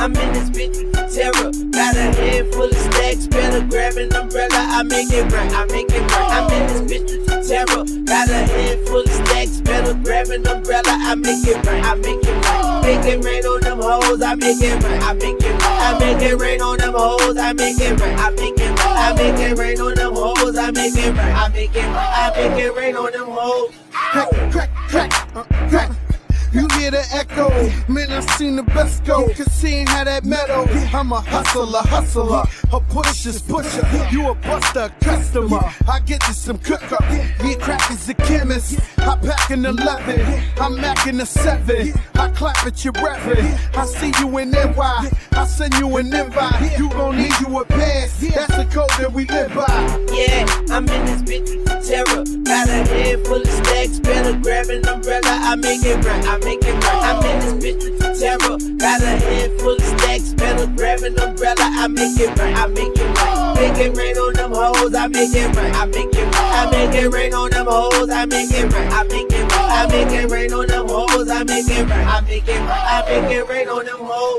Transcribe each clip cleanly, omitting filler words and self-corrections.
I'm in this bitch with the terror. Got a head full of stacks, better grab an umbrella. I make it right, I make it right. I'm in this bitch with the terror. Got a head full of stacks, better grab an umbrella. I make it right, I make it right. Make it rain on them hoes, I make it right, I make it right. I make it rain on them hoes, I make it right, I make it right. I make it rain on them hoes, I make it right, I make it right. I make it rain on them hoes. Crack, crack, crack, crack. You hear the echo, man, I seen the best go. Cause seeing how that metal, I'm a hustler, a pusher's pusher. You a buster, customer. I get you some cooker. Yeah, crack is a chemist. I pack an 11, I'm macking a 7. I clap at your reverend. I see you in NY, I send you an invite. You gon' need you a pass, that's the code that we live by. Yeah, I'm in this bitch with the terror. Got a head full of stacks, better grab an umbrella. I make it right, I make it right. I'm in this bitch with the terror. Got a head full of stacks, better grab an umbrella. I make it right, I make it right. Make it rain on them hoes, I make it right, I make it right. I make it rain on them hoes, I make it right, I make it right. I make it rain on them hoes, I make it right, I make it right. I make it rain on them hoes.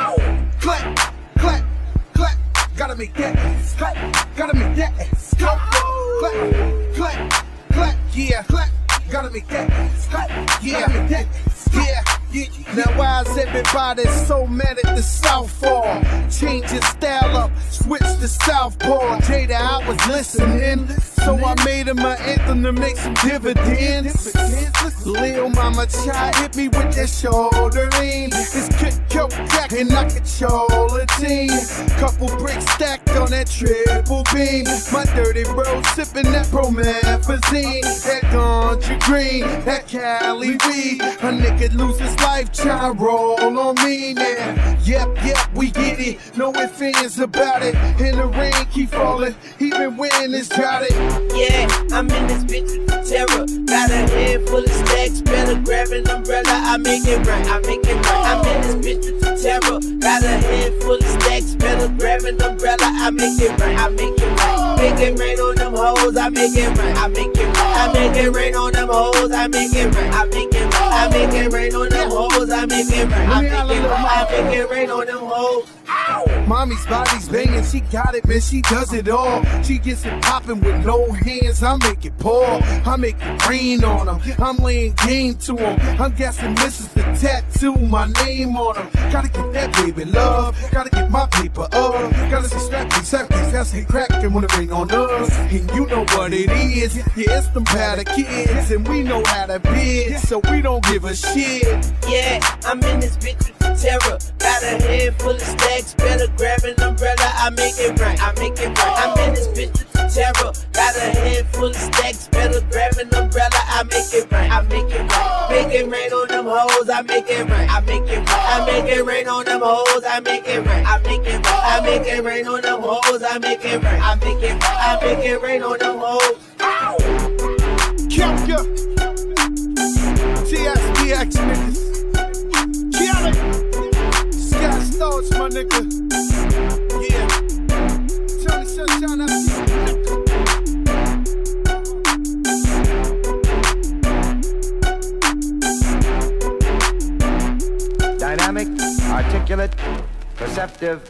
Clap, clap, clap. Gotta make that ass clap. Gotta make that ass clap. Clap, clap, clap. Yeah, clap. Gotta make that ass clap. Yeah, gotta make that ass clap. Yeah. Now why is everybody so mad at the Southpaw? Change your style up, switch to Southpaw. Jada, I was listening, so I made him an anthem to make some dividends. Lil mama child hit me with that shoulder lean. It's kick your crack and I control a team. Couple bricks stacked on that triple beam. My dirty bro sipping that promethazine. That ganja green, that Cali weed. A nigga lose his life tryna roll on me now. Yep, we get it. No ifs, ands about it. And the rain keep falling, even when it's droughted. Yeah, I'm in this bitch with the terror. Got a head full of stacks, better grab an umbrella. I make it right, I make it right. I'm in this bitch with the terror. Got a head full of stacks, better grab an umbrella. I make it right, I make it right. Make it rain on them hoes, I make it right, I make it right. I make it rain on them hoes, I make it right, I make it right. I make it rain on them hoes, I make it right, I make it right. I make it rain on them hoes. Mommy's body's banging, she got it, man, she does it all. She gets it popping with no hands, I make it pour. I make it rain on them, I'm laying game to them. I'm guessing this is the tattoo, my name on them. Gotta get that baby love, gotta get my paper up. Gotta see strappy, that's ain't cracking when it rain on us. And you know what it is, yeah, it's them powder kids. And we know how to bid, so we don't give a shit. Yeah, I'm in this bitch with the terror. Got a head full of stacks, better grab an umbrella. I make it right, I make it right. I'm in this bitch with the terror. Got a head full of stacks, better grab an umbrella. I make it right, I make it right. Make it rain on them hoes, I make it right, I make it right. I make it rain on them hoes, I make it right, I make it right. I make it rain on them hoes, I make it right, I make it right. I make it rain on them hoes. Kill ya. TSBX niggas. Kill it. Sky Stars, my nigga. Yeah. Tony Sunshine, I see you. Dynamic, articulate, perceptive,